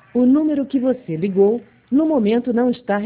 O número que você ligou no momento não está